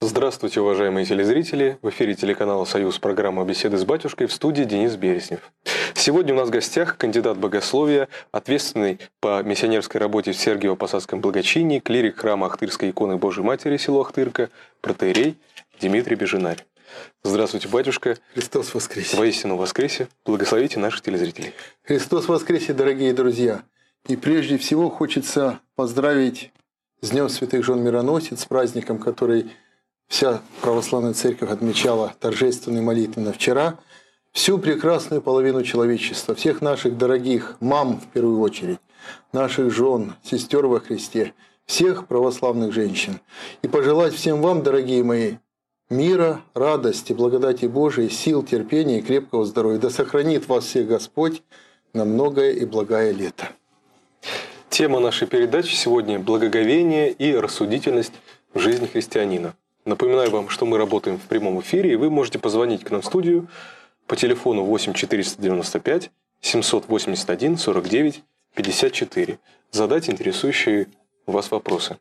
Здравствуйте, уважаемые телезрители! В эфире телеканала «Союз» программа «Беседы с батюшкой», в студии Денис Береснев. Сегодня у нас в гостях кандидат богословия, ответственный по миссионерской работе в Сергиево-Посадском благочинии, клирик храма Ахтырской иконы Божией Матери, село Ахтырка, протоиерей Дмитрий Беженарь. Здравствуйте, батюшка! Христос воскресе! Воистину воскресе! Благословите наших телезрителей! Христос воскресе, дорогие друзья! И прежде всего хочется поздравить с Днем Святых Жен Мироносиц, с праздником, который вся православная церковь отмечала торжественно и молитвенно вчера, всю прекрасную половину человечества, всех наших дорогих мам в первую очередь, наших жен, сестер во Христе, всех православных женщин. И пожелать всем вам, дорогие мои, мира, радости, благодати Божией, сил, терпения и крепкого здоровья. Да сохранит вас всех Господь на многое и благое лето. Тема нашей передачи сегодня – благоговение и рассудительность в жизни христианина. Напоминаю вам, что мы работаем в прямом эфире, и вы можете позвонить к нам в студию по телефону 8 495 781 49 54, задать интересующие вас вопросы.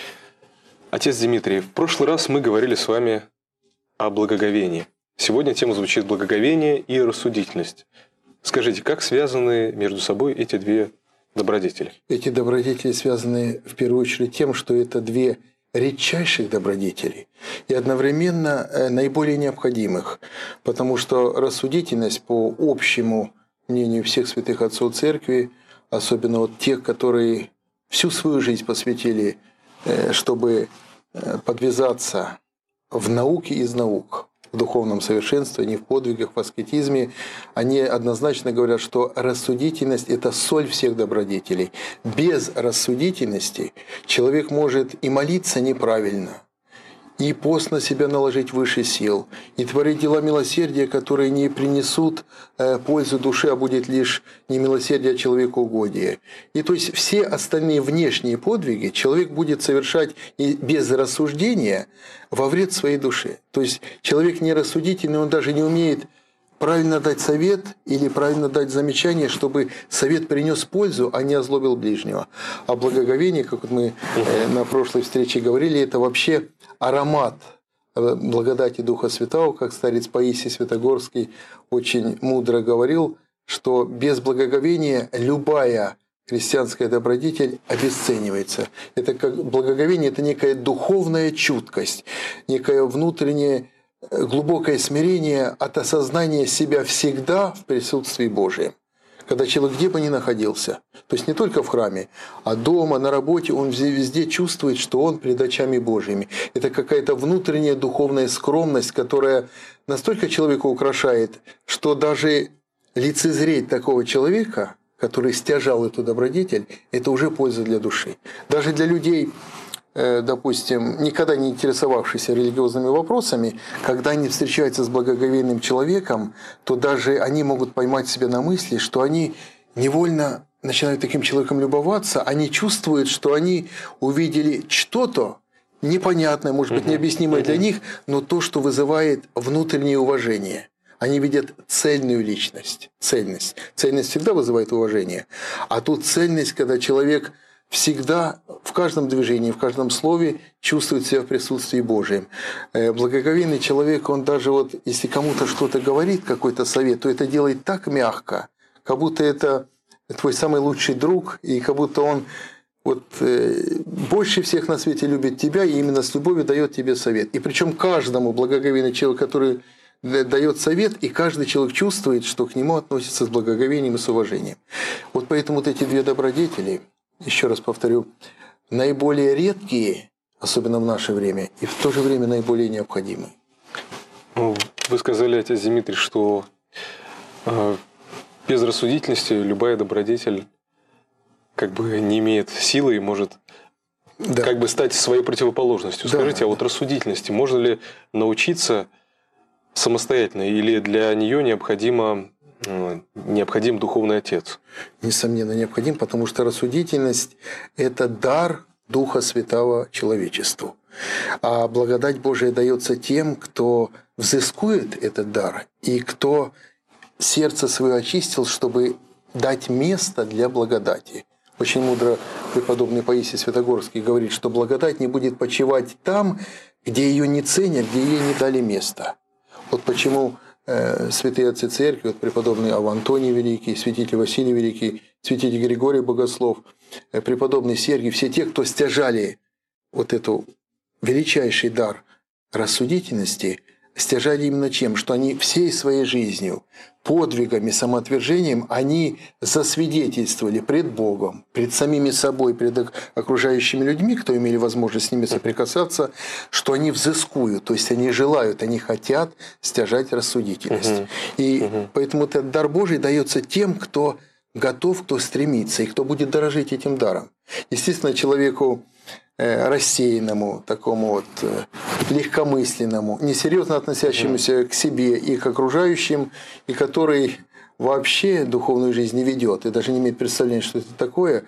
Отец Дмитрий, в прошлый раз мы говорили с вами о благоговении. Сегодня тема звучит благоговение и рассудительность. Скажите, как связаны между собой эти две добродетели? Эти добродетели связаны в первую очередь тем, что это две редчайших добродетелей и одновременно наиболее необходимых, потому что рассудительность, по общему мнению всех святых отцов Церкви, особенно вот тех, которые всю свою жизнь посвятили, чтобы подвязаться в науке из наук, в духовном совершенствовании, в подвигах, в аскетизме, они однозначно говорят, что рассудительность – это соль всех добродетелей. Без рассудительности человек может и молиться неправильно, и пост на себя наложить выше сил, и творить дела милосердия, которые не принесут пользу душе, а будет лишь не милосердие, а человекоугодие. И то есть все остальные внешние подвиги человек будет совершать и без рассуждения во вред своей душе. То есть человек нерассудительный, он даже не умеет правильно дать совет или правильно дать замечание, чтобы совет принес пользу, а не озлобил ближнего. А благоговение, как вот мы на прошлой встрече говорили, это вообще аромат благодати Духа Святого, как старец Паисий Святогорский очень мудро говорил, что без благоговения любая христианская добродетель обесценивается. Это как благоговение – это некая духовная чуткость, некое внутреннее глубокое смирение от осознания себя всегда в присутствии Божьем. Когда человек где бы ни находился, то есть не только в храме, а дома, на работе, он везде чувствует, что он пред очами Божьими. Это какая-то внутренняя духовная скромность, которая настолько человека украшает, что даже лицезреть такого человека, который стяжал эту добродетель, это уже польза для души. Даже для людей, допустим, никогда не интересовавшихся религиозными вопросами, когда они встречаются с благоговейным человеком, то даже они могут поймать себя на мысли, что они невольно начинают таким человеком любоваться, они чувствуют, что они увидели что-то непонятное, может быть, необъяснимое для них, но то, что вызывает внутреннее уважение. Они видят цельную личность, цельность. Цельность всегда вызывает уважение. А тут цельность, когда человек всегда в каждом движении, в каждом слове чувствует себя в присутствии Божьем. Благоговейный человек, он даже вот, если кому-то что-то говорит, какой-то совет, то это делает так мягко, как будто это твой самый лучший друг, и как будто он вот, больше всех на свете любит тебя, и именно с любовью дает тебе совет. И причем каждому благоговейный человек, который дает совет, и каждый человек чувствует, что к нему относятся с благоговением и с уважением. Вот поэтому вот эти две добродетели, еще раз повторю, наиболее редкие, особенно в наше время, и в то же время наиболее необходимые. Вы сказали, отец Дмитрий, что без рассудительности любая добродетель как бы не имеет силы и может как бы стать своей противоположностью. Скажите, а вот рассудительности можно ли научиться самостоятельно, или для нее необходим духовный отец? Несомненно, необходим, потому что рассудительность – это дар Духа Святого человечеству. А благодать Божия дается тем, кто взыскует этот дар и кто сердце свое очистил, чтобы дать место для благодати. Очень мудро преподобный Паисий Святогорский говорит, что благодать не будет почивать там, где ее не ценят, где ей не дали места. Вот почему святые отцы церкви, вот преподобный Ава Антоний Великий, святитель Василий Великий, святитель Григорий Богослов, преподобный Сергий, все те, кто стяжали вот эту величайший дар рассудительности, стяжали именно чем? Что они всей своей жизнью, подвигами, самоотвержением, они засвидетельствовали пред Богом, пред самими собой, пред окружающими людьми, кто имели возможность с ними соприкасаться, что они взыскуют, то есть они желают, они хотят стяжать рассудительность. И поэтому этот дар Божий дается тем, кто готов, кто стремится, и кто будет дорожить этим даром. Естественно, человеку рассеянному, такому вот легкомысленному, несерьезно относящемуся к себе и к окружающим, и который вообще духовную жизнь не ведет и даже не имеет представления, что это такое,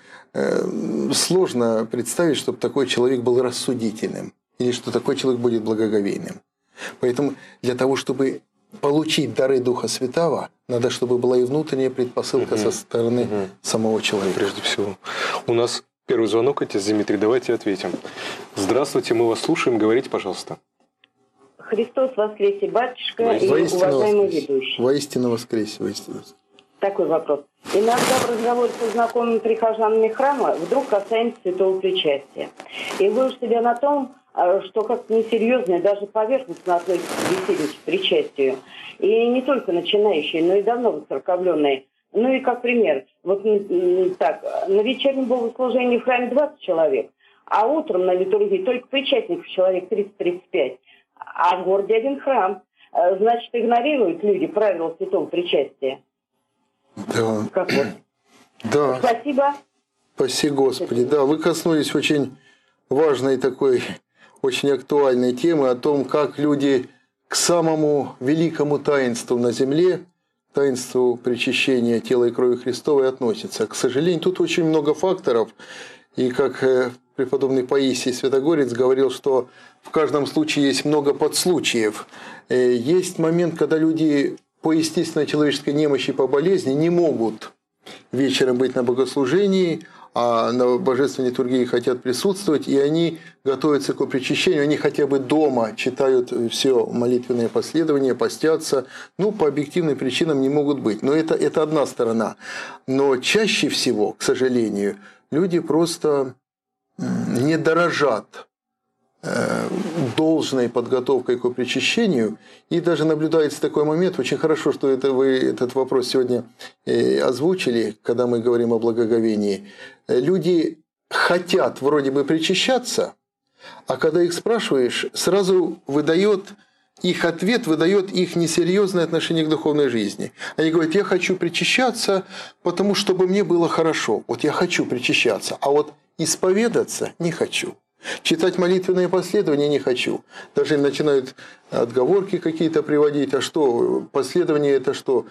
сложно представить, чтобы такой человек был рассудительным или что такой человек будет благоговейным. Поэтому для того, чтобы получить дары Духа Святого, надо, чтобы была и внутренняя предпосылка со стороны самого человека. Прежде всего. У нас первый звонок, отец Дмитрий, давайте ответим. Здравствуйте, мы вас слушаем, говорите, пожалуйста. Христос воскресе, батюшка и уважаемый ведущий. Воистину воскресе, воистину воскресе. Такой вопрос. Иногда в разговоре со знакомыми прихожанами храма вдруг касаемся святого причастия. И ловишь себя на том, что как-то несерьезно и даже поверхностно относится к беседе к причастию. И не только начинающие, но и давно воцерковленные. Ну и как пример, вот так, на вечернем богослужении в храме 20 человек, а утром на литургии только причастников человек 30-35, а в городе один храм. Значит, игнорируют люди правила святого причастия. Да. Как вот? Да. Спасибо. Спаси Господи. Да, вы коснулись очень важной такой, очень актуальной темы о том, как люди к самому великому таинству на земле, таинству причащения тела и крови Христовой относятся. К сожалению, тут очень много факторов. И как преподобный Паисий Святогорец говорил, что в каждом случае есть много подслучаев. Есть момент, когда люди по естественной человеческой немощи, по болезни не могут вечером быть на богослужении, а на божественной литургии хотят присутствовать, и они готовятся к причащению, они хотя бы дома читают все молитвенное последование, постятся, ну, по объективным причинам не могут быть. Но это одна сторона. Но чаще всего, к сожалению, люди просто не дорожат должной подготовкой к причащению, и даже наблюдается такой момент, очень хорошо, что вы этот вопрос сегодня озвучили, когда мы говорим о благоговении. Люди хотят вроде бы причащаться, а когда их спрашиваешь, сразу их ответ выдает их несерьезное отношение к духовной жизни. Они говорят, я хочу причащаться, потому чтобы мне было хорошо. Вот я хочу причащаться, а вот исповедаться не хочу. Читать молитвенные последования не хочу. Даже начинают отговорки какие-то приводить. А что, последование это что,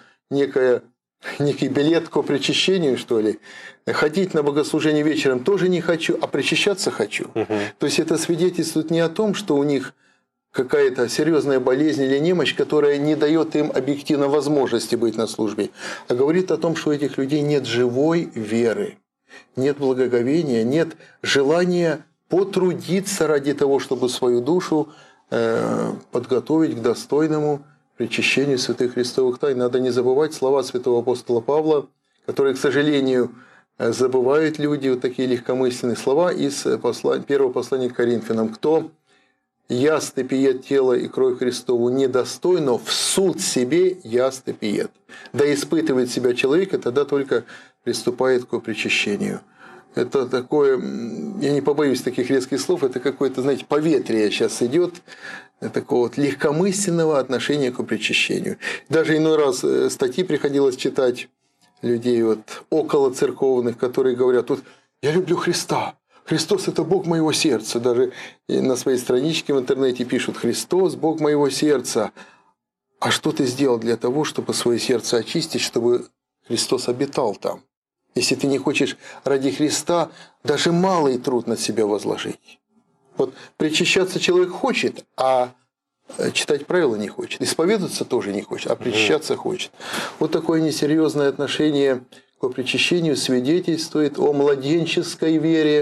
некий билет к причащению, что ли? Ходить на богослужение вечером тоже не хочу, а причащаться хочу. То есть это свидетельствует не о том, что у них какая-то серьезная болезнь или немощь, которая не дает им объективно возможности быть на службе, а говорит о том, что у этих людей нет живой веры, нет благоговения, нет желания потрудиться ради того, чтобы свою душу подготовить к достойному причащению святых христовых тайн. Надо не забывать слова святого апостола Павла, которые, к сожалению, забывают люди, вот такие легкомысленные слова из первого послания к Коринфянам. «Кто яст и пиет тело и кровь Христову недостойно, в суд себе яст и пиет». Да испытывает себя человек, и тогда только приступает к причащению. Это такое, я не побоюсь таких резких слов, это какое-то, знаете, поветрие сейчас идет такого вот легкомысленного отношения к причащению. Даже иной раз статьи приходилось читать людей вот около церковных, которые говорят, вот я люблю Христа, Христос – это Бог моего сердца. Даже на своей страничке в интернете пишут, Христос – Бог моего сердца. А что ты сделал для того, чтобы свое сердце очистить, чтобы Христос обитал там? Если ты не хочешь ради Христа даже малый труд над себя возложить. Вот причащаться человек хочет, а читать правила не хочет. Исповедаться тоже не хочет, а причащаться хочет. Вот такое несерьезное отношение к причащению свидетельствует о младенческой вере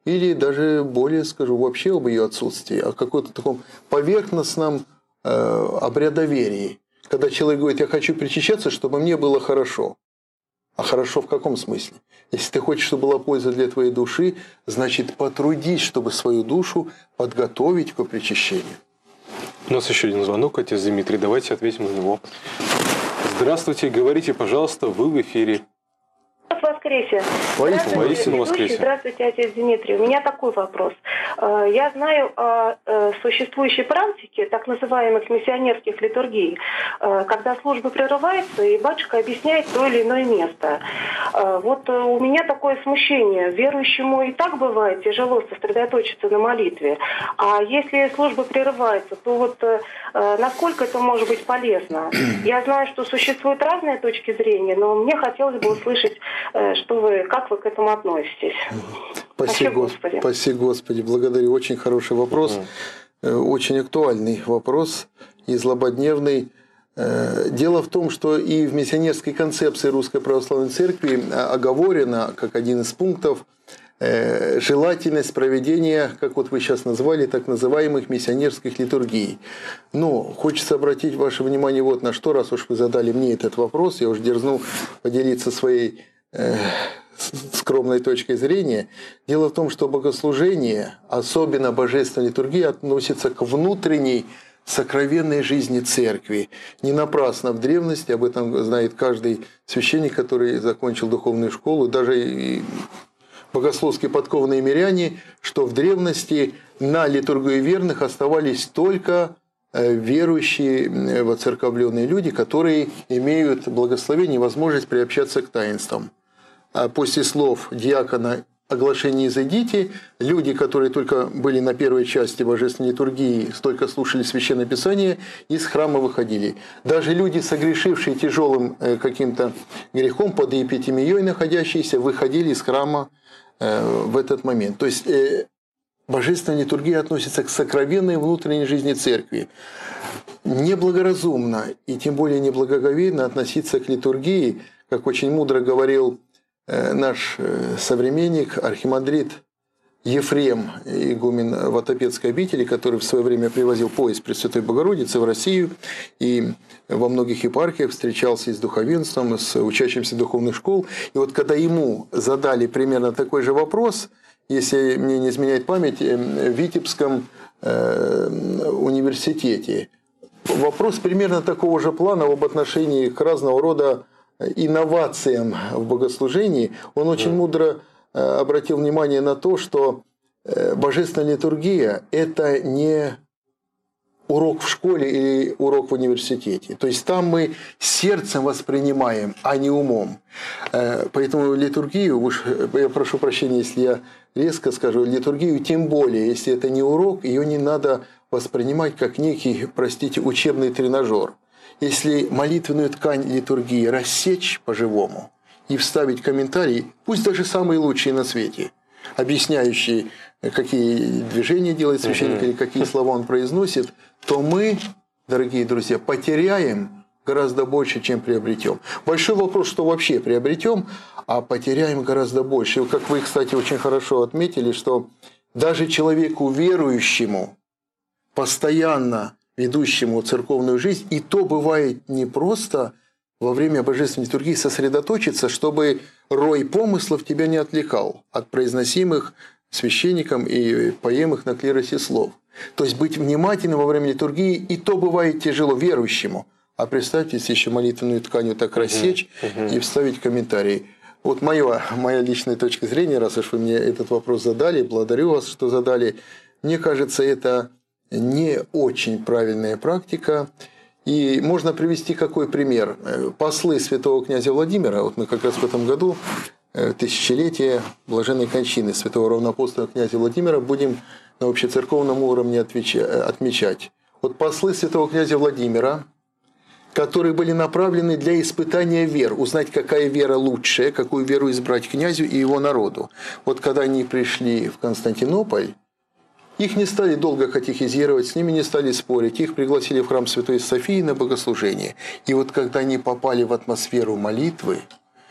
или даже более скажу, вообще об ее отсутствии, о каком-то таком поверхностном обрядоверии. Когда человек говорит, я хочу причащаться, чтобы мне было хорошо. А хорошо в каком смысле? Если ты хочешь, чтобы была польза для твоей души, значит потрудись, чтобы свою душу подготовить к причащению. У нас еще один звонок, отец Дмитрий. Давайте ответим на него. Здравствуйте, говорите, пожалуйста, вы в эфире. Воскресе. Воистину воскресе. Здравствуйте, отец Дмитрий. У меня такой вопрос. Я знаю о существующей практике так называемых миссионерских литургий, когда служба прерывается, и батюшка объясняет то или иное место. Вот у меня такое смущение. Верующему и так бывает тяжело сосредоточиться на молитве. А если служба прерывается, то вот насколько это может быть полезно? Я знаю, что существуют разные точки зрения, но мне хотелось бы услышать, как вы к этому относитесь? Спасибо, Господи. Спасибо, Господи. Благодарю. Очень хороший вопрос. Очень актуальный вопрос и злободневный. Дело в том, что и в миссионерской концепции Русской Православной Церкви оговорено, как один из пунктов, желательность проведения, как вот вы сейчас назвали, так называемых миссионерских литургий. Но хочется обратить ваше внимание вот на что, раз уж вы задали мне этот вопрос, я уж дерзну поделиться своей скромной точкой зрения. Дело в том, что богослужение, особенно божественная литургия, относится к внутренней сокровенной жизни церкви. Не напрасно в древности, об этом знает каждый священник, который закончил духовную школу, даже и богословски подкованные миряне, что в древности на литургию верных оставались только верующие, воцерковленные люди, которые имеют благословение и возможность приобщаться к таинствам. А после слов диакона «оглашение изойдите», люди, которые только были на первой части божественной литургии, столько слушали Священное Писание, из храма выходили. Даже люди, согрешившие тяжелым каким-то грехом, под епитемией находящиеся, выходили из храма в этот момент. То есть божественная литургия относится к сокровенной внутренней жизни церкви. Неблагоразумно и тем более неблагоговейно относиться к литургии, как очень мудро говорил наш современник, архимандрит Ефрем, игумен Ватопедской обители, который в свое время привозил поезд Пресвятой Богородицы в Россию и во многих епархиях встречался и с духовенством, с учащимся духовных школ. И вот когда ему задали примерно такой же вопрос, если мне не изменяет память, в Витебском университете, вопрос примерно такого же плана об отношении к разного рода инновациям в богослужении, он очень мудро обратил внимание на то, что божественная литургия – это не урок в школе или урок в университете. То есть там мы сердцем воспринимаем, а не умом. Поэтому литургию, уж я прошу прощения, если я резко скажу, литургию тем более, если это не урок, ее не надо воспринимать как некий, простите, учебный тренажер. Если молитвенную ткань литургии рассечь по-живому и вставить комментарий, пусть даже самые лучшие на свете, объясняющие, какие движения делает священник или какие слова он произносит, то мы, дорогие друзья, потеряем гораздо больше, чем приобретем. Большой вопрос, что вообще приобретем, а потеряем гораздо больше. И как вы, кстати, очень хорошо отметили, что даже человеку верующему, постоянно ведущему церковную жизнь, и то бывает не просто во время божественной литургии сосредоточиться, чтобы рой помыслов тебя не отвлекал от произносимых священником и поемых на клиросе слов. То есть быть внимательным во время литургии, и то бывает тяжело верующему. А представьте, если еще молитвенную ткань вот так рассечь и вставить комментарий. Вот моя личная точка зрения, раз уж вы мне этот вопрос задали, благодарю вас, что задали. Мне кажется, это не очень правильная практика. И можно привести какой пример. Послы святого князя Владимира, вот мы как раз в этом году, тысячелетие блаженной кончины святого равноапостола князя Владимира, будем на общецерковном уровне отмечать. Вот послы святого князя Владимира, которые были направлены для испытания вер, узнать, какая вера лучшая, какую веру избрать князю и его народу. Вот когда они пришли в Константинополь, их не стали долго катехизировать, с ними не стали спорить, их пригласили в храм Святой Софии на богослужение. И вот когда они попали в атмосферу молитвы,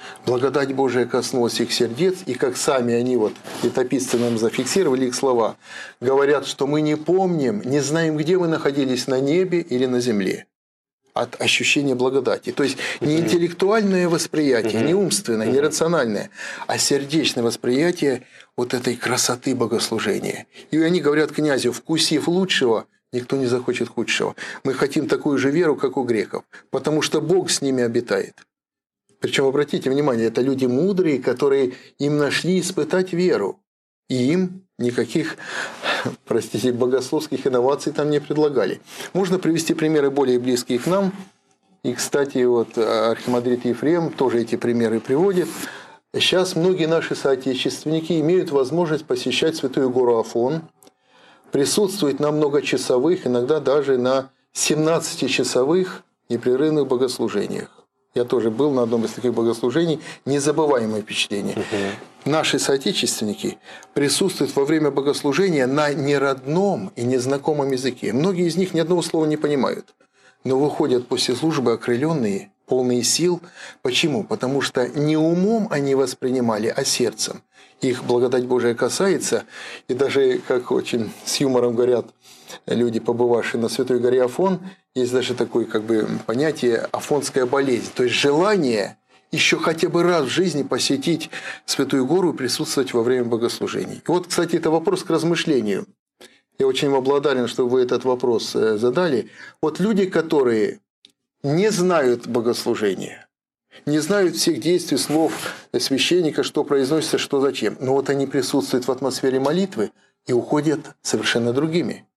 Благодать Божия коснулась их сердец, и как сами они, вот, летописцы нам зафиксировали их слова, говорят, что мы не помним, не знаем, где мы находились, на небе или на земле. От ощущения благодати. То есть не интеллектуальное восприятие, не умственное, не рациональное, а сердечное восприятие вот этой красоты богослужения. И они говорят князю: вкусив лучшего, никто не захочет худшего. Мы хотим такую же веру, как у греков, потому что Бог с ними обитает. Причем, обратите внимание, это люди мудрые, которые им нашли испытать веру. И им никаких, простите, богословских инноваций там не предлагали. Можно привести примеры более близкие к нам. И, кстати, вот архимандрит Ефрем тоже эти примеры приводит. Сейчас многие наши соотечественники имеют возможность посещать Святую гору Афон, присутствовать на многочасовых, иногда даже на 17-часовых непрерывных богослужениях. Я тоже был на одном из таких богослужений. Незабываемое впечатление. Наши соотечественники присутствуют во время богослужения на неродном и незнакомом языке. Многие из них ни одного слова не понимают, но выходят после службы окрыленные, полные сил. Почему? Потому что не умом они воспринимали, а сердцем. Их благодать Божия касается, и даже, как очень с юмором говорят люди, побывавшие на Святой горе Афон, есть даже такое понятие «афонская болезнь». То есть желание еще хотя бы раз в жизни посетить Святую гору и присутствовать во время богослужений. И вот, кстати, это вопрос к размышлению. Я очень вам благодарен, что вы этот вопрос задали. Вот люди, которые не знают богослужения, не знают всех действий, слов священника, что произносится, что зачем. Но вот они присутствуют в атмосфере молитвы и уходят совершенно другими.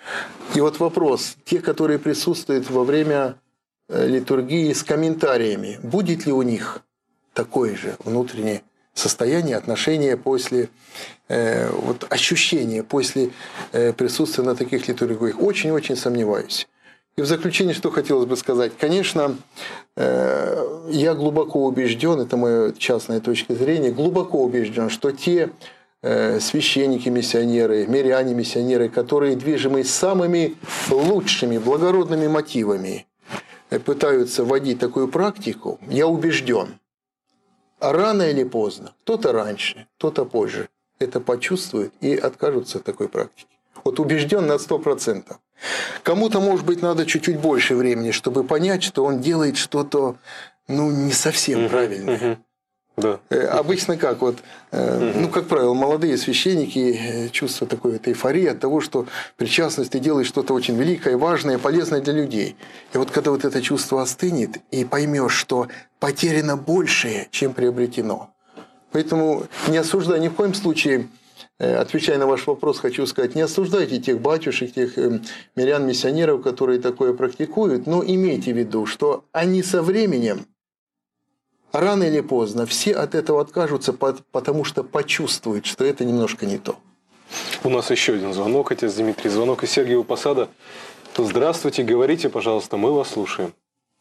И вот вопрос, те, которые присутствуют во время литургии с комментариями, будет ли у них такое же внутреннее состояние, отношение после, ощущение после присутствия на таких литургиях? Очень-очень сомневаюсь. И в заключение, что хотелось бы сказать. Конечно, я глубоко убежден, это моя частная точка зрения, глубоко убежден, что те священники-миссионеры, миряне-миссионеры, которые движимы самыми лучшими, благородными мотивами, пытаются вводить такую практику, я убежден, рано или поздно, кто-то раньше, кто-то позже, это почувствует и откажутся от такой практики. Вот убежден на 100%. Кому-то, может быть, надо чуть-чуть больше времени, чтобы понять, что он делает что-то, не совсем правильное. Да. Обычно как? Как правило, молодые священники чувствуют такой эйфории от того, что причастность, ты делаешь что-то очень великое, важное, полезное для людей. И вот когда вот это чувство остынет, и поймешь, что потеряно большее, чем приобретено. Поэтому не осуждай ни в коем случае, отвечая на ваш вопрос, хочу сказать, не осуждайте тех батюшек, тех мирян-миссионеров, которые такое практикуют, но имейте в виду, что они со временем, рано или поздно, все от этого откажутся, потому что почувствуют, что это немножко не то. У нас еще один звонок, отец Дмитрий. Звонок из Сергиева Посада. Здравствуйте, говорите, пожалуйста, мы вас слушаем.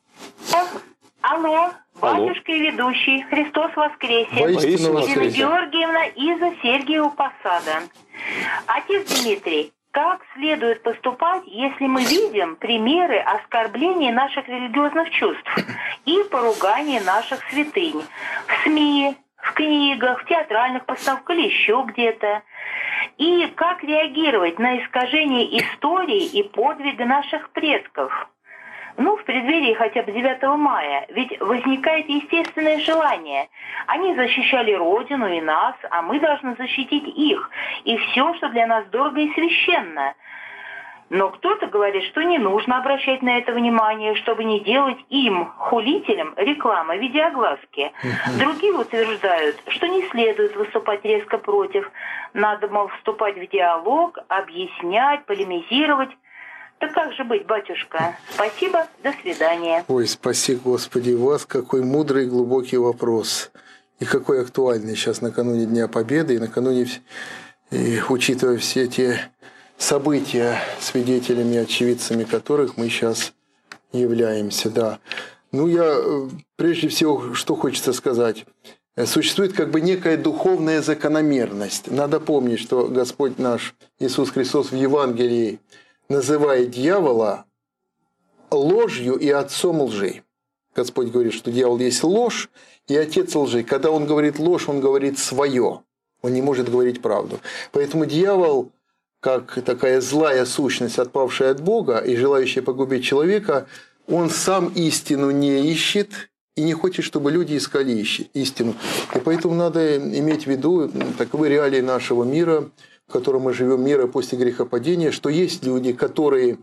Алло, батюшка и ведущий, Христос воскресе. Воистину воскресе. Ирина Георгиевна из Сергиева Посада. Отец Дмитрий, как следует поступать, если мы видим примеры оскорбления наших религиозных чувств и поругания наших святынь в СМИ, в книгах, в театральных постановках или еще где-то? И как реагировать на искажение истории и подвига наших предков? В преддверии хотя бы 9 мая, ведь возникает естественное желание. Они защищали Родину и нас, а мы должны защитить их и все, что для нас дорого и священно. Но кто-то говорит, что не нужно обращать на это внимание, чтобы не делать им, хулителям, рекламы в виде огласки. Другие утверждают, что не следует выступать резко против. Надо, вступать в диалог, объяснять, полемизировать. Так как же быть, батюшка? Спасибо, до свидания. Ой, спаси Господи вас, какой мудрый и глубокий вопрос. И какой актуальный сейчас накануне Дня Победы, и накануне, и учитывая все те события, свидетелями и очевидцами которых мы сейчас являемся. Да. Я прежде всего, что хочется сказать. Существует некая духовная закономерность. Надо помнить, что Господь наш Иисус Христос в Евангелии называет дьявола ложью и отцом лжи. Господь говорит, что дьявол есть ложь и отец лжи. Когда он говорит ложь, он говорит свое. Он не может говорить правду. Поэтому дьявол, как такая злая сущность, отпавшая от Бога и желающая погубить человека, он сам истину не ищет и не хочет, чтобы люди искали истину. И поэтому надо иметь в виду таковы реалии нашего мира, в котором мы живем, мира после грехопадения, что есть люди, которые,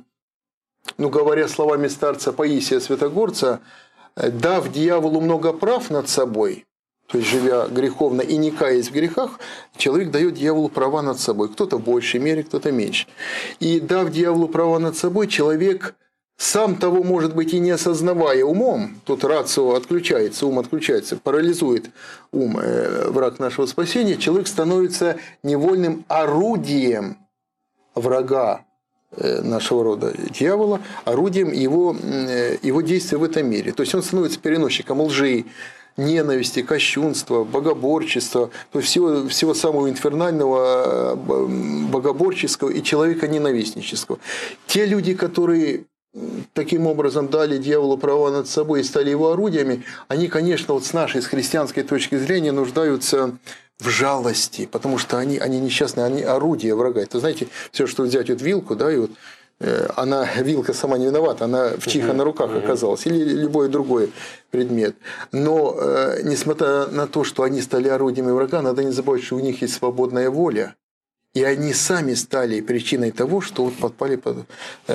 говоря словами старца Паисия Святогорца, дав дьяволу много прав над собой, то есть живя греховно и не каясь в грехах, человек дает дьяволу права над собой. Кто-то в большей мере, кто-то меньше. И дав дьяволу права над собой, человек, сам того, может быть, и не осознавая умом, тут рацио отключается, ум отключается, парализует ум, враг нашего спасения, человек становится невольным орудием врага нашего рода дьявола, орудием его действия в этом мире. То есть он становится переносчиком лжи, ненависти, кощунства, богоборчества, то есть всего самого инфернального, богоборческого и человека-ненавистнического. Те люди, которые таким образом дали дьяволу права над собой и стали его орудиями, они, конечно, с нашей, с христианской точки зрения, нуждаются в жалости, потому что они несчастные, они орудия врага. Это, знаете, все, что взять вилку, да, и вилка сама не виновата, она в чьих на руках оказалась, или любой другой предмет. Но, несмотря на то, что они стали орудиями врага, надо не забывать, что у них есть свободная воля. И они сами стали причиной того, что подпали под...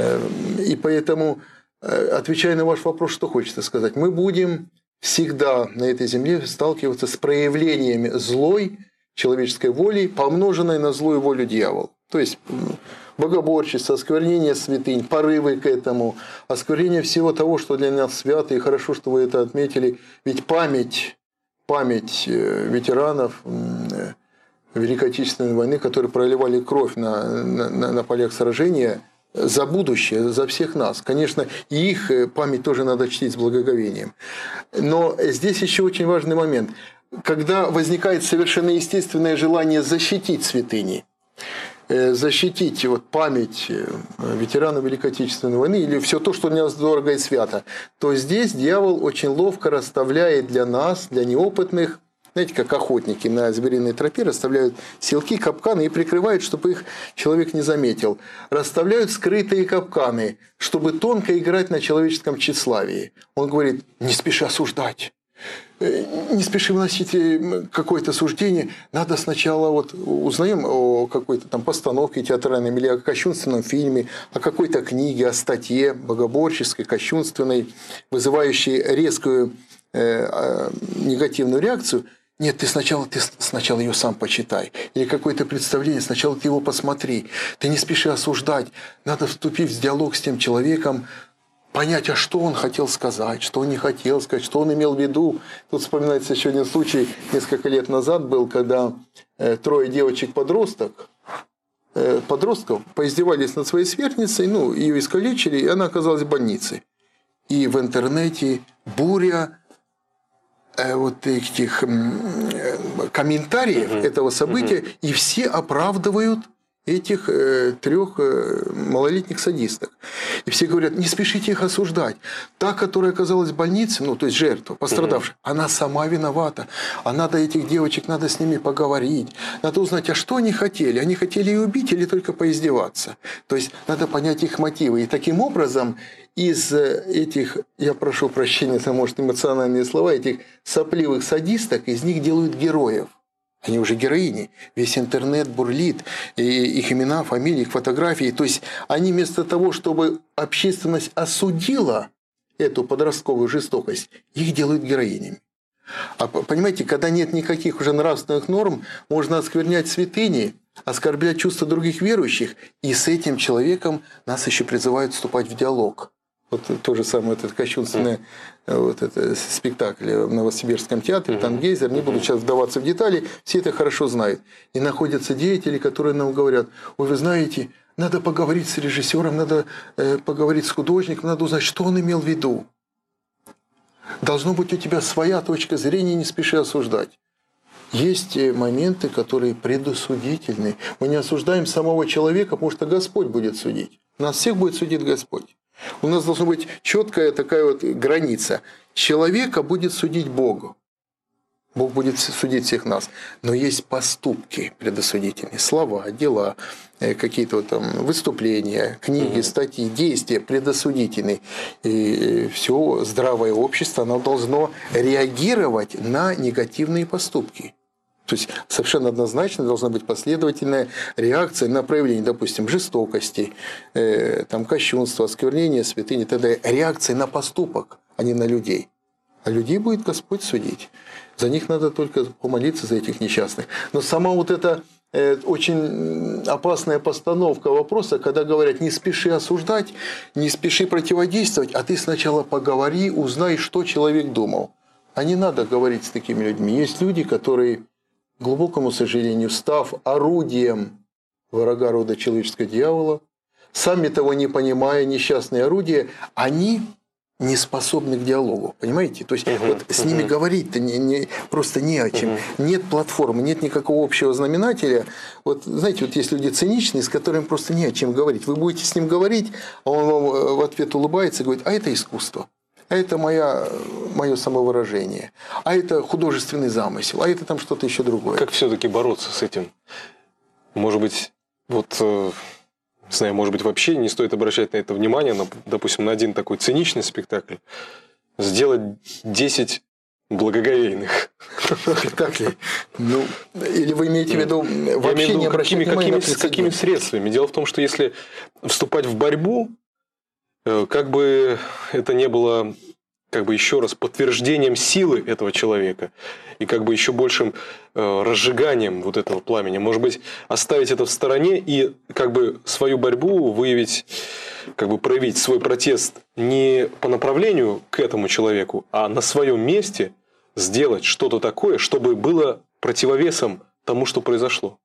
И поэтому, отвечая на ваш вопрос, что хочется сказать, мы будем всегда на этой земле сталкиваться с проявлениями злой человеческой воли, помноженной на злую волю дьявола. То есть богоборчество, осквернение святынь, порывы к этому, осквернение всего того, что для нас свято, и хорошо, что вы это отметили, ведь память ветеранов Великой Отечественной войны, которые проливали кровь на полях сражения за будущее, за всех нас. Конечно, и их память тоже надо чтить с благоговением. Но здесь еще очень важный момент. Когда возникает совершенно естественное желание защитить святыни, защитить память ветеранов Великой Отечественной войны или все то, что для нас дорого и свято, то здесь дьявол очень ловко расставляет для нас, для неопытных, знаете, как охотники на звериной тропе расставляют силки, капканы и прикрывают, чтобы их человек не заметил. Расставляют скрытые капканы, чтобы тонко играть на человеческом тщеславии. Он говорит, не спеши осуждать, не спеши вносить какое-то суждение. Надо сначала узнаем о какой-то там постановке театральной или о кощунственном фильме, о какой-то книге, о статье богоборческой, кощунственной, вызывающей резкую негативную реакцию. Нет, ты сначала ее сам почитай. Или какое-то представление, сначала ты его посмотри. Ты не спеши осуждать. Надо вступить в диалог с тем человеком, понять, а что он хотел сказать, что он не хотел сказать, что он имел в виду. Тут вспоминается еще один случай, несколько лет назад был, когда 3 девочек-подростков поиздевались над своей сверстницей, ее искалечили, и она оказалась в больнице. И в интернете буря этих комментариев этого события, и все оправдывают этих 3 малолетних садисток. И все говорят, не спешите их осуждать. Та, которая оказалась в больнице, то есть жертва, пострадавшая, она сама виновата. А надо этих девочек, надо с ними поговорить. Надо узнать, а что они хотели? Они хотели ее убить или только поиздеваться? То есть надо понять их мотивы. И таким образом из этих, я прошу прощения за, может, эмоциональные слова, этих сопливых садисток, из них делают героев. Они уже героини. Весь интернет бурлит. И их имена, фамилии, их фотографии. То есть они вместо того, чтобы общественность осудила эту подростковую жестокость, их делают героинями. А понимаете, когда нет никаких уже нравственных норм, можно осквернять святыни, оскорблять чувства других верующих. И с этим человеком нас еще призывают вступать в диалог. То же самое, этот кощунственный спектакль в Новосибирском театре, Тангейзер, не буду сейчас вдаваться в детали, все это хорошо знают. И находятся деятели, которые нам говорят, ой, вы знаете, надо поговорить с режиссером, надо поговорить с художником, надо узнать, что он имел в виду. Должно быть у тебя своя точка зрения, не спеши осуждать. Есть моменты, которые предосудительны. Мы не осуждаем самого человека, потому что Господь будет судить. Нас всех будет судить Господь. У нас должна быть четкая такая вот граница. Человека будет судить Бог. Бог будет судить всех нас. Но есть поступки предосудительные. Слова, дела, какие-то вот там выступления, книги, статьи, действия предосудительные. И все здравое общество, оно должно реагировать на негативные поступки. То есть совершенно однозначно должна быть последовательная реакция на проявление, допустим, жестокости, там, кощунства, осквернения святыни и так далее. Реакция на поступок, а не на людей. А людей будет Господь судить. За них надо только помолиться, за этих несчастных. Но сама вот эта очень опасная постановка вопроса, когда говорят, не спеши осуждать, не спеши противодействовать, а ты сначала поговори, узнай, что человек думал. А не надо говорить с такими людьми. Есть люди, которые, к глубокому сожалению, став орудием врага рода человеческого дьявола, сами того не понимая, несчастные орудия, они не способны к диалогу, понимаете? То есть вот с ними говорить-то просто не о чем. Нет платформы, нет никакого общего знаменателя. Вот знаете, вот есть люди циничные, с которыми просто не о чем говорить. Вы будете с ним говорить, а он вам в ответ улыбается и говорит, а это искусство, а это мое самовыражение, а это художественный замысел, а это там что-то еще другое. Как все-таки бороться с этим? Может быть, вот... Не знаю, может быть, вообще не стоит обращать на это внимание, но, допустим, на один такой циничный спектакль сделать 10 благоговейных спектаклей. Ну, или вы имеете в виду вообще не обращать внимания на какими средствами? Дело в том, что если вступать в борьбу, как бы это не было, как бы еще раз подтверждением силы этого человека и как бы еще большим разжиганием вот этого пламени. Может быть, оставить это в стороне и как бы свою борьбу выявить, как бы проявить свой протест не по направлению к этому человеку, а на своем месте сделать что-то такое, чтобы было противовесом тому, что произошло.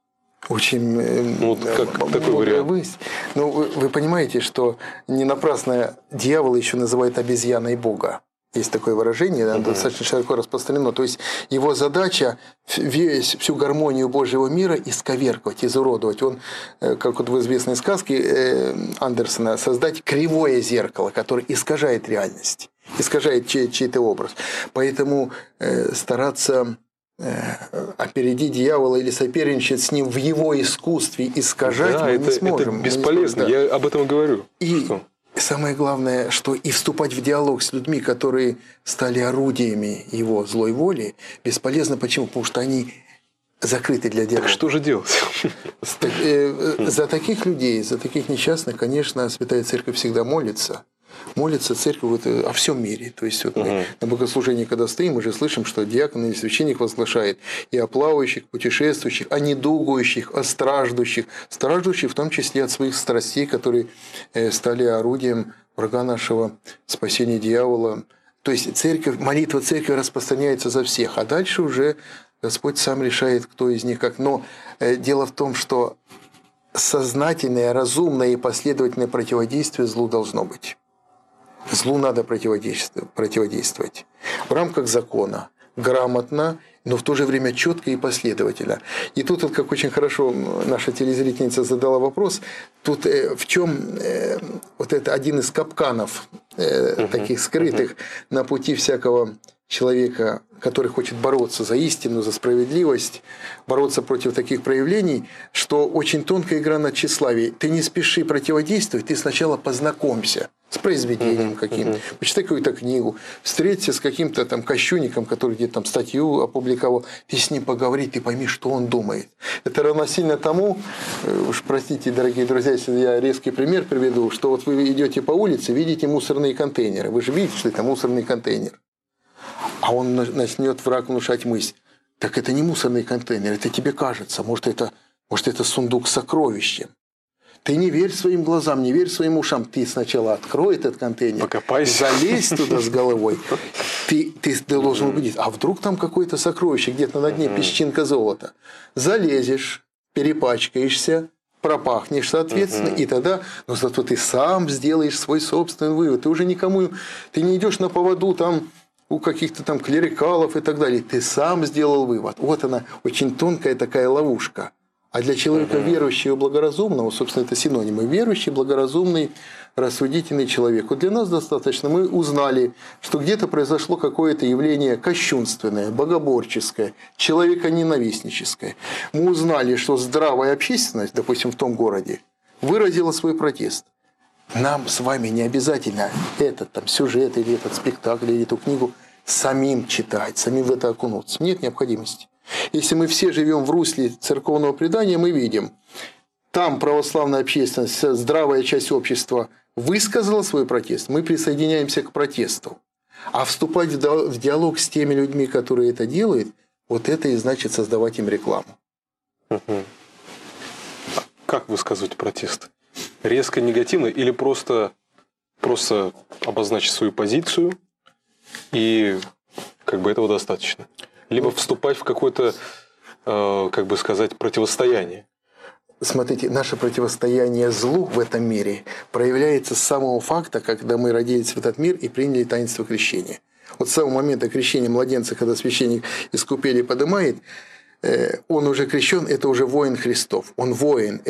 Очень вот как такой вариант. Ну, вы понимаете, что не напрасно дьявола еще называют обезьяной Бога. Есть такое выражение, оно достаточно широко распространено. То есть его задача всю гармонию Божьего мира исковеркать, изуродовать. Он, как вот в известной сказке Андерсона, создать кривое зеркало, которое искажает реальность, искажает чей-то образ. Поэтому стараться опередить дьявола или соперничать с ним в его искусстве, искажать мы не сможем. Это бесполезно, я об этом и говорю. И самое главное, что и вступать в диалог с людьми, которые стали орудиями его злой воли, бесполезно. Почему? Потому что они закрыты для диалога. Так что же делать? За таких людей, за таких несчастных, конечно, Святая Церковь всегда молится. Молится церковь о всем мире. То есть вот мы на богослужении, когда стоим, мы же слышим, что диакон или священник возглашает и о плавающих, путешествующих, о недугующих, о страждущих. Страждущих в том числе от своих страстей, которые стали орудием врага нашего, спасения дьявола. То есть церковь, молитва церкви распространяется за всех. А дальше уже Господь сам решает, кто из них как. Но дело в том, что сознательное, разумное и последовательное противодействие злу должно быть. Злу надо противодействовать в рамках закона, грамотно, но в то же время четко и последовательно. И тут, вот, как очень хорошо наша телезрительница задала вопрос, тут в чем вот это один из капканов таких скрытых на пути всякого человека, который хочет бороться за истину, за справедливость, бороться против таких проявлений, что очень тонкая игра на тщеславии. Ты не спеши противодействовать, ты сначала познакомься с произведением каким-то, почитай какую-то книгу, встреться с каким-то там кощунником, который где-то там статью опубликовал, ты с ним поговори, ты пойми, что он думает. Это равносильно тому, уж простите, дорогие друзья, если я резкий пример приведу, что вот вы идете по улице, видите мусорные контейнеры, вы же видите, что это мусорный контейнер. А он начнет враг внушать мысль, так это не мусорный контейнер, это тебе кажется, может это сундук с сокровищем. Ты не верь своим глазам, не верь своим ушам. Ты сначала открой этот контейнер, покопайся, залезь туда с головой. Ты должен убедиться, а вдруг там какое-то сокровище, где-то на дне песчинка золота. Залезешь, перепачкаешься, пропахнешь, соответственно, и тогда, но зато ты сам сделаешь свой собственный вывод. Ты уже никому, ты не идешь на поводу там у каких-то там клерикалов и так далее. Ты сам сделал вывод. Вот она, очень тонкая такая ловушка. А для человека верующего и благоразумного, собственно, это синонимы. Верующий, благоразумный, рассудительный человек. Вот для нас достаточно. Мы узнали, что где-то произошло какое-то явление кощунственное, богоборческое, человеконенавистническое. Мы узнали, что здравая общественность, допустим, в том городе, выразила свой протест. Нам с вами не обязательно этот там, сюжет или этот спектакль или эту книгу самим читать, самим в это окунуться. Нет необходимости. Если мы все живем в русле церковного предания, мы видим, там православная общественность, здравая часть общества высказала свой протест, мы присоединяемся к протесту. А вступать в диалог с теми людьми, которые это делают, вот это и значит создавать им рекламу. Как высказывать протест? Резко негативно или просто обозначить свою позицию и как бы этого достаточно? Либо вступать в какое-то, как бы сказать, противостояние? Смотрите, наше противостояние злу в этом мире проявляется с самого факта, когда мы родились в этот мир и приняли таинство крещения. Вот с самого момента крещения младенца, когда священник из купели поднимает, он уже крещен, это уже воин Христов. Он воин,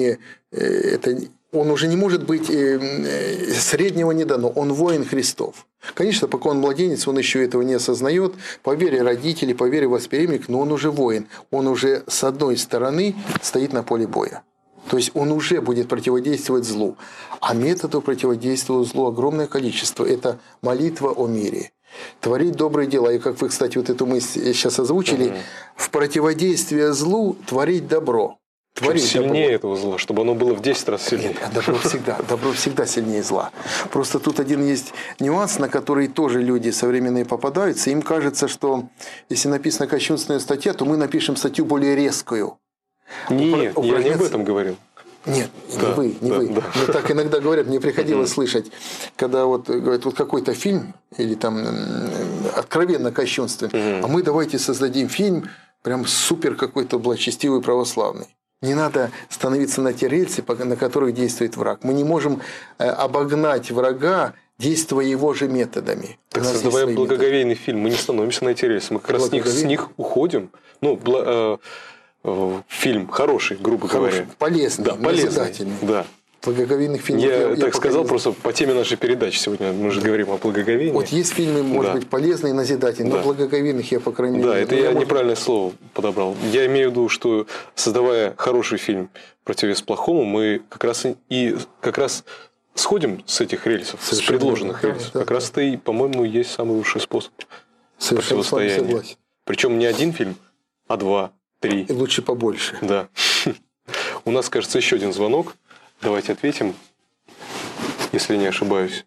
он уже не может быть, среднего не дано, он воин Христов. Конечно, пока он младенец, он еще этого не осознает, по вере родителей, по вере восприемник, но он уже воин. Он уже с одной стороны стоит на поле боя. То есть он уже будет противодействовать злу. А методов противодействия злу огромное количество. Это молитва о мире. Творить добрые дела. И как вы, кстати, вот эту мысль сейчас озвучили, в противодействие злу творить добро. Творить сильнее этого зла, чтобы оно было в 10 раз сильнее. Нет, добро всегда сильнее зла. Просто тут один есть нюанс, на который тоже люди современные попадаются. Им кажется, что если написана кощунственная статья, то мы напишем статью более резкую. Нет, я не об этом говорил. Нет, не вы. Мне так иногда говорят, мне приходилось слышать, когда вот говорят, вот какой-то фильм, или там откровенно кощунственный, а мы давайте создадим фильм прям супер какой-то благочестивый православный. Не надо становиться на те рельсы, на которых действует враг. Мы не можем обогнать врага, действуя его же методами. Так создавая благоговейный фильм, мы не становимся на эти рельсы. Мы как раз с них уходим. Ну, фильм хороший, грубо говоря. Полезный, да, назидательный. Да. Благоговейных фильмов я так сказал просто по теме нашей передачи сегодня. Мы же говорим о благоговении. Вот есть фильмы, может быть, полезные и назидательные, но благоговейных я, по крайней мере... Да, это я неправильное слово подобрал. Я имею в виду, что создавая хороший фильм противовес плохому, мы как раз сходим с этих рельсов, с предложенных рельсов. Как раз это и, по-моему, есть самый лучший способ противостояния. Причем не один фильм, а 2, 3. И лучше побольше. Да. У нас, кажется, еще один звонок. Давайте ответим, если не ошибаюсь.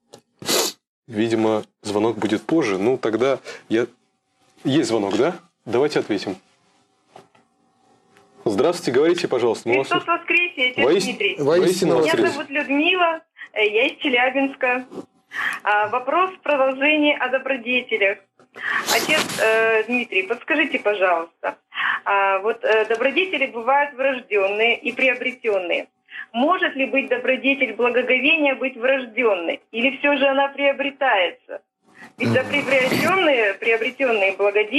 Видимо, звонок будет позже. Ну, тогда есть звонок, да? Давайте ответим. Здравствуйте, говорите, пожалуйста. Христос воскресе, отец Дмитрий. Воистину Меня зовут Людмила, я из Челябинска. Вопрос в продолжении о добродетелях. Отец Дмитрий, подскажите, пожалуйста, вот добродетели бывают врожденные и приобретенные. Может ли быть добродетель благоговения быть врожденной? Или все же она приобретается? Ведь за приобретенные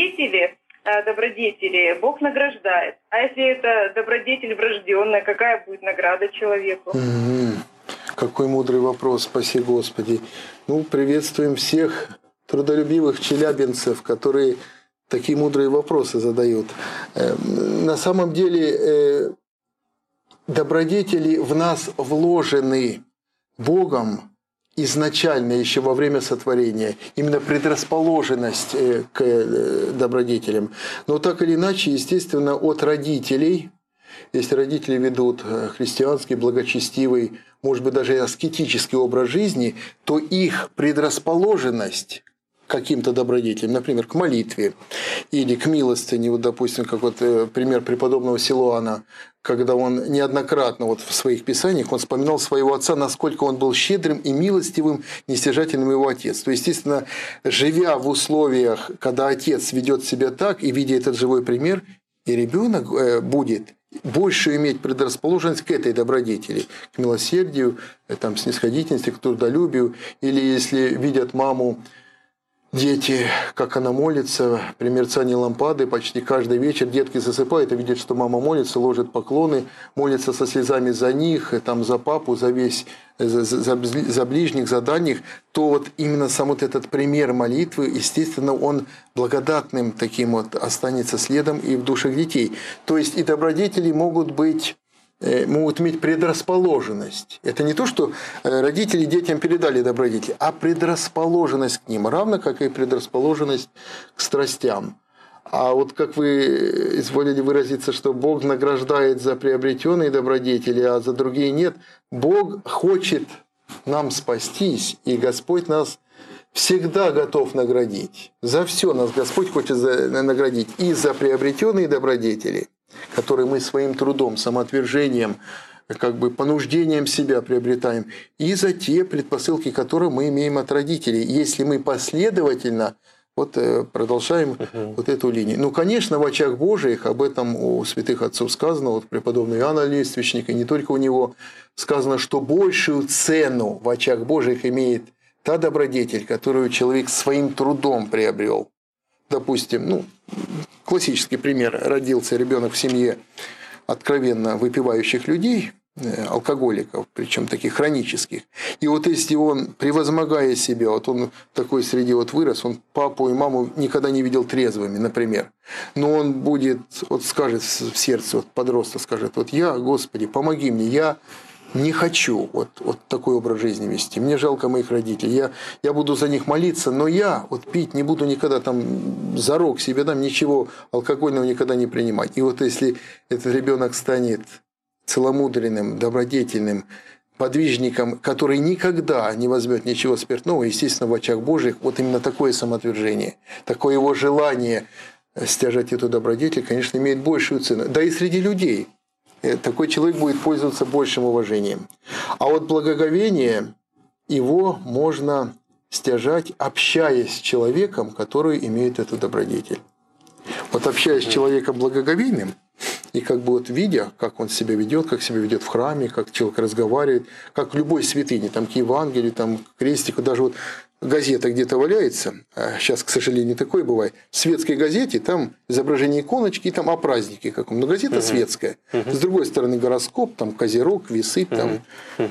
добродетели Бог награждает. А если это добродетель врожденная, какая будет награда человеку? Какой мудрый вопрос, спаси Господи. Ну, приветствуем всех трудолюбивых челябинцев, которые такие мудрые вопросы задают. На самом деле... Добродетели в нас вложены Богом изначально, еще во время сотворения. Именно предрасположенность к добродетелям. Но так или иначе, естественно, от родителей, если родители ведут христианский, благочестивый, может быть, даже аскетический образ жизни, то их предрасположенность к каким-то добродетелям, например, к молитве или к милостыне, вот, допустим, как вот пример преподобного Силуана, когда он неоднократно вот в своих писаниях он вспоминал своего отца, насколько он был щедрым и милостивым, нестяжательным его отец. То есть, естественно, живя в условиях, когда отец ведет себя так и видя этот живой пример, и ребенок будет больше иметь предрасположенность к этой добродетели, к милосердию, там, снисходительности, к трудолюбию, или если видят маму дети, как она молится, при мерцании лампады почти каждый вечер детки засыпают и видят, что мама молится, ложит поклоны, молится со слезами за них, там, за папу, за весь, за ближних, за дальних, то вот именно сам вот этот пример молитвы, естественно, он благодатным таким вот останется следом и в душах детей. То есть и добродетели могут иметь предрасположенность. Это не то, что родители детям передали добродетели, а предрасположенность к ним, равно как и предрасположенность к страстям. А вот как вы изволили выразиться, что Бог награждает за приобретенные добродетели, а за другие нет, Бог хочет нам спастись, и Господь нас всегда готов наградить. За все нас Господь хочет наградить и за приобретенные добродетели, которые мы своим трудом, самоотвержением, как бы понуждением себя приобретаем, и за те предпосылки, которые мы имеем от родителей, если мы последовательно вот продолжаем вот эту линию. Ну, конечно, в очах Божиих, об этом у святых отцов сказано, вот преподобный Иоанн Лествичник, и не только у него, сказано, что большую цену в очах Божиих имеет та добродетель, которую человек своим трудом приобрел. Допустим, классический пример. Родился ребенок в семье откровенно выпивающих людей, алкоголиков, причем таких хронических. И вот если он, превозмогая себя, вот он в такой среде вот вырос, он папу и маму никогда не видел трезвыми, например. Но он будет, вот скажет в сердце, вот подросток скажет, вот я, Господи, помоги мне, я не хочу вот такой образ жизни вести. Мне жалко моих родителей. Я буду за них молиться, но я вот пить не буду никогда, там зарок себе дам, ничего алкогольного никогда не принимать. И вот если этот ребенок станет целомудренным, добродетельным подвижником, который никогда не возьмет ничего спиртного, естественно, в очах Божьих вот именно такое самоотвержение, такое его желание стяжать эту добродетель, конечно, имеет большую цену. Да и среди людей такой человек будет пользоваться большим уважением. А вот благоговение, его можно стяжать, общаясь с человеком, который имеет эту добродетель. Вот общаясь с человеком благоговейным, и как бы вот видя, как он себя ведет, как себя ведет в храме, как человек разговаривает, как в любой святыне, там к Евангелию, там к крестику, даже вот газета где-то валяется, а сейчас, к сожалению, такое бывает, в светской газете там изображение иконочки, и там о празднике каком, но газета светская. С другой стороны гороскоп, там козерог, весы, там.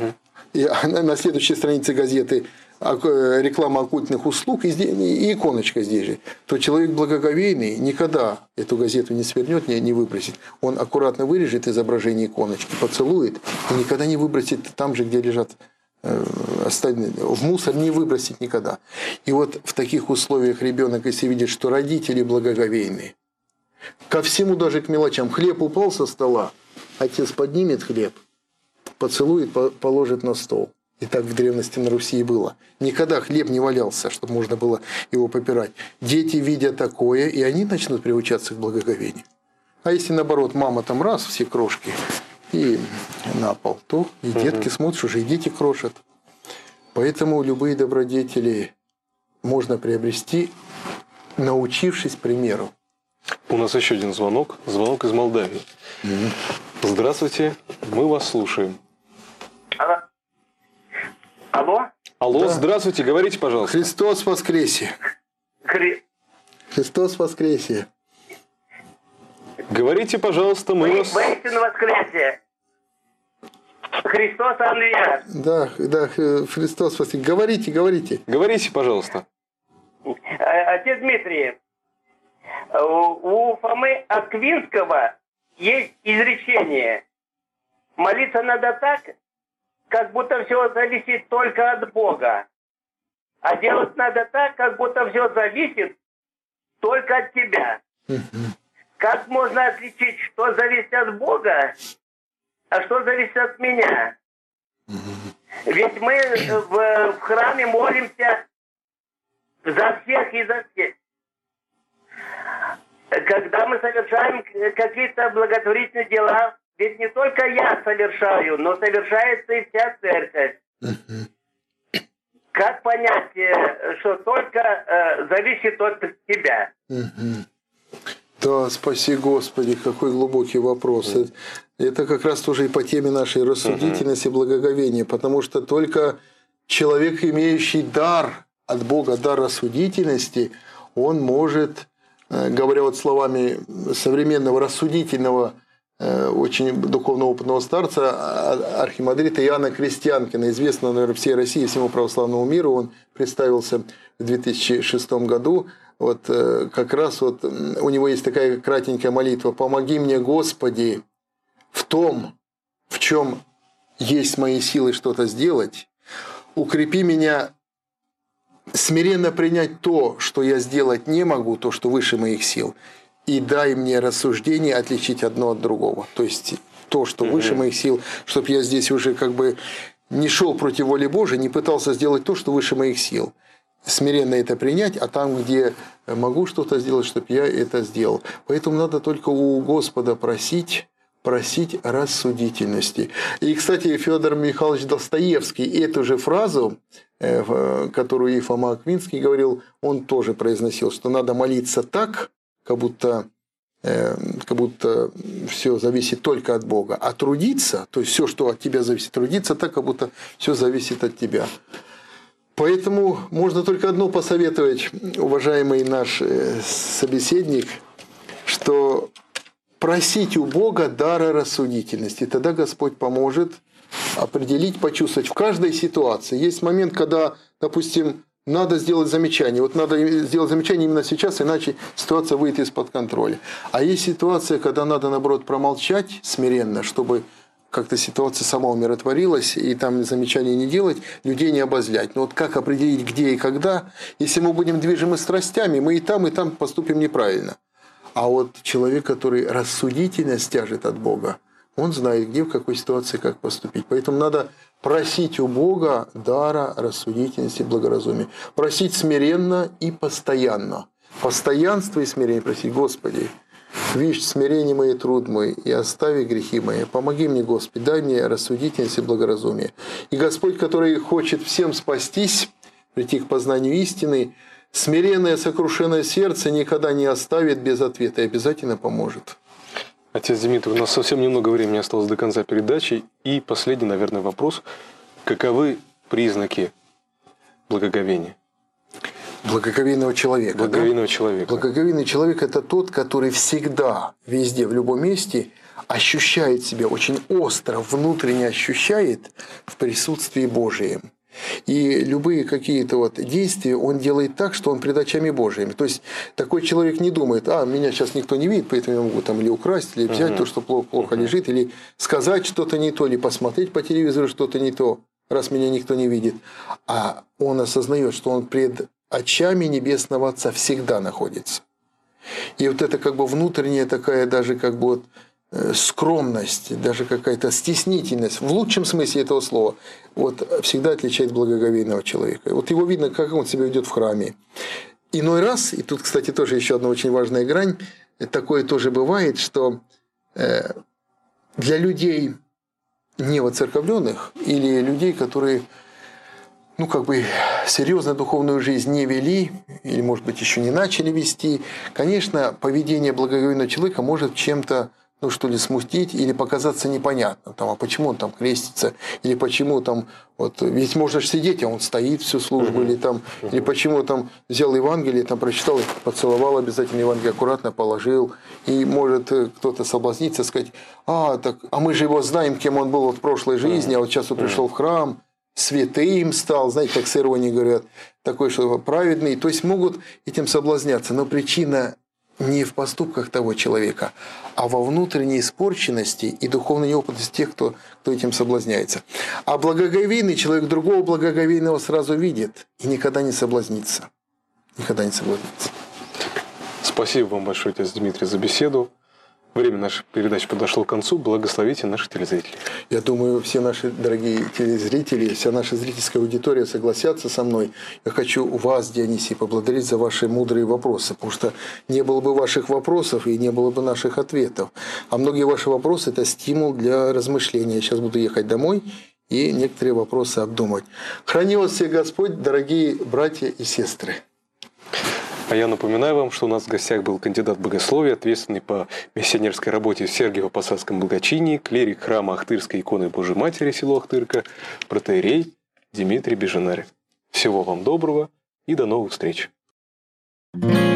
И на следующей странице газеты реклама оккультных услуг и иконочка здесь же, то человек благоговейный никогда эту газету не свернет, не выбросит. Он аккуратно вырежет изображение иконочки, поцелует и никогда не выбросит там же, где лежат остальные. В мусор не выбросить никогда. И вот в таких условиях ребенок, если видит, что родители благоговейные, ко всему, даже к мелочам, хлеб упал со стола, отец поднимет хлеб, поцелует, положит на стол. И так в древности на Руси и было. Никогда хлеб не валялся, чтобы можно было его попирать. Дети, видя такое, и они начнут приучаться к благоговению. А если наоборот, мама там раз, все крошки, и на пол, то и детки смотрят, уже и дети крошат. Поэтому любые добродетели можно приобрести, научившись примеру. У нас еще один звонок. Звонок из Молдавии. Здравствуйте, мы вас слушаем. Алло? Алло, Да. Здравствуйте, говорите, пожалуйста. Христос воскресе! Христос воскресе! Говорите, пожалуйста, мы вас... Воистину воскресе! Христос Аллилуйя! Да, Христос воскресе! Говорите! Говорите, пожалуйста. Отец Дмитрий, у Фомы Аквинского есть изречение. Молиться надо так, как будто все зависит только от Бога. А делать надо так, как будто все зависит только от тебя. Как можно отличить, что зависит от Бога, а что зависит от меня? Ведь мы в храме молимся за всех и за всех. Когда мы совершаем какие-то благотворительные дела, ведь не только я совершаю, но совершается и вся церковь. Как понять, что только зависит от тебя? Да, спаси Господи, какой глубокий вопрос. Это как раз тоже и по теме нашей рассудительности и благоговения, потому что только человек, имеющий дар от Бога дар рассудительности, он может, говоря вот словами современного рассудительного, очень духовно опытного старца, архимандрита Иоанна Крестьянкина, известного, наверное, всей России, всему православному миру. Он представился в 2006 году. Вот как раз вот у него есть такая кратенькая молитва: «Помоги мне, Господи, в том, в чем есть мои силы что-то сделать, укрепи меня смиренно принять то, что я сделать не могу, то, что выше моих сил, и дай мне рассуждение отличить одно от другого». То есть то, что выше моих сил, чтобы я здесь уже как бы не шел против воли Божией, не пытался сделать то, что выше моих сил. Смиренно это принять, а там, где могу что-то сделать, чтобы я это сделал. Поэтому надо только у Господа просить рассудительности. И, кстати, Федор Михайлович Достоевский эту же фразу, которую и Фома Аквинский говорил, он тоже произносил, что надо молиться так, как будто все зависит только от Бога, а трудиться, то есть все, что от тебя зависит, трудиться так, как будто все зависит от тебя. Поэтому можно только одно посоветовать, уважаемый наш собеседник, что просить у Бога дара рассудительности. Тогда Господь поможет определить, почувствовать в каждой ситуации. Есть момент, когда, допустим, надо сделать замечание. Вот надо сделать замечание именно сейчас, иначе ситуация выйдет из-под контроля. А есть ситуация, когда надо, наоборот, промолчать смиренно, чтобы как-то ситуация сама умиротворилась, и там замечаний не делать, людей не обозлять. Но вот как определить, где и когда? Если мы будем движимы страстями, мы и там поступим неправильно. А вот человек, который рассудительность тяжет от Бога, он знает, где, в какой ситуации, как поступить. Поэтому надо просить у Бога дара рассудительности, благоразумия. Просить смиренно и постоянно. Постоянство и смирение просить: Господи, видишь смирение мое, труд мой, и остави грехи мои. Помоги мне, Господи, дай мне рассудительность и благоразумие. И Господь, который хочет всем спастись, прийти к познанию истины, смиренное, сокрушенное сердце никогда не оставит без ответа и обязательно поможет. Отец Дмитрий, у нас совсем немного времени осталось до конца передачи. И последний, наверное, вопрос. Каковы признаки благоговения? Благоговейного человека. Благоговейного человека. Благоговейный человек – это тот, который всегда, везде, в любом месте ощущает себя очень остро, внутренне ощущает в присутствии Божием. И любые какие-то вот действия он делает так, что он пред очами Божьими. То есть такой человек не думает: меня сейчас никто не видит, поэтому я могу там или украсть, или взять то, что плохо лежит, или сказать что-то не то, или посмотреть по телевизору что-то не то, раз меня никто не видит. А он осознает, что он пред очами Небесного Отца всегда находится. И вот это как бы внутренняя такая даже как бы вот скромность, даже какая-то стеснительность, в лучшем смысле этого слова, вот всегда отличает благоговейного человека. Вот его видно, как он себя ведет в храме. Иной раз, и тут, кстати, тоже еще одна очень важная грань, такое тоже бывает, что для людей невоцерковленных или людей, которые серьезно духовную жизнь не вели, или, может быть, еще не начали вести, конечно, поведение благоговейного человека может чем-то смутить или показаться непонятным. А почему он там крестится? Или почему там... ведь можно же сидеть, а он стоит всю службу. Или почему там взял Евангелие, прочитал, поцеловал обязательно Евангелие, аккуратно положил. И может кто-то соблазниться, сказать: а мы же его знаем, кем он был в прошлой жизни, а вот сейчас он пришел в храм, святым стал, знаете, так с иронией говорят, такой, что праведный. То есть могут этим соблазняться. Но причина не в поступках того человека, а во внутренней испорченности и духовной неопытности тех, кто этим соблазняется. А благоговейный человек другого благоговейного сразу видит и никогда не соблазнится. Никогда не соблазнится. Спасибо вам большое, отец Дмитрий, за беседу. Время нашей передачи подошло к концу. Благословите наших телезрителей. Я думаю, все наши дорогие телезрители, вся наша зрительская аудитория согласятся со мной. Я хочу вас, Дионисий, поблагодарить за ваши мудрые вопросы, потому что не было бы ваших вопросов и не было бы наших ответов. А многие ваши вопросы – это стимул для размышления. Я сейчас буду ехать домой и некоторые вопросы обдумать. Храни вас всех Господь, дорогие братья и сестры. А я напоминаю вам, что у нас в гостях был кандидат богословия, ответственный по миссионерской работе в Сергиево-Посадском благочинии, клирик храма Ахтырской иконы Божией Матери, село Ахтырка, протоиерей Дмитрий Беженарь. Всего вам доброго и до новых встреч.